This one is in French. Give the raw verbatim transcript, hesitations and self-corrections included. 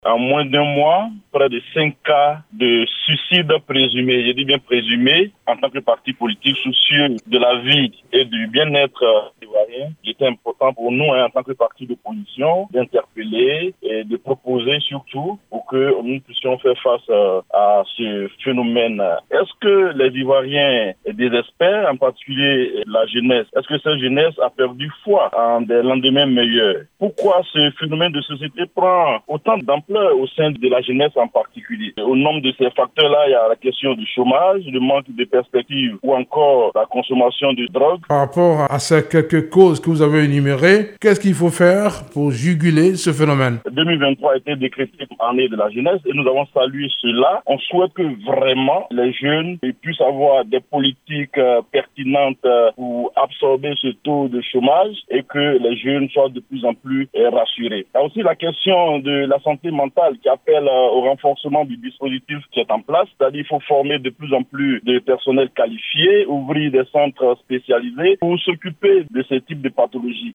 En moins d'un mois, près de cinq cas de suicide présumés, je dis bien présumés, en tant que parti politique soucieux de la vie et du bien-être ivoirien. Il était important pour nous, hein, en tant que parti d'opposition, d'interpeller et de proposer surtout pour que nous puissions faire face euh, à ce phénomène. Est-ce que les Ivoiriens désespèrent, en particulier la jeunesse? Est-ce que cette jeunesse a perdu foi en des lendemains meilleurs? Pourquoi ce phénomène de société prend autant d'ampleur au sein de la jeunesse en particulier? Au nombre de ces facteurs-là, il y a la question du chômage, le manque de perspectives ou encore la consommation de drogue. Par rapport à ces quelques causes que vous avez énumérées, qu'est-ce qu'il faut faire pour juguler ce phénomène? deux mille vingt-trois a été décrété comme année de la jeunesse et nous avons salué cela. On souhaite que vraiment les jeunes puissent avoir des politiques euh, pertinentes euh, pour absorber ce taux de chômage et que les jeunes soient de plus en plus euh, rassurés. Il y a aussi la question de la santé mentale qui appelle euh, au renforcement du dispositif qui est en place, c'est-à-dire qu'il faut former de plus en plus de personnel qualifié, ouvrir des centres spécialisés pour s'occuper de ce type de pathologies.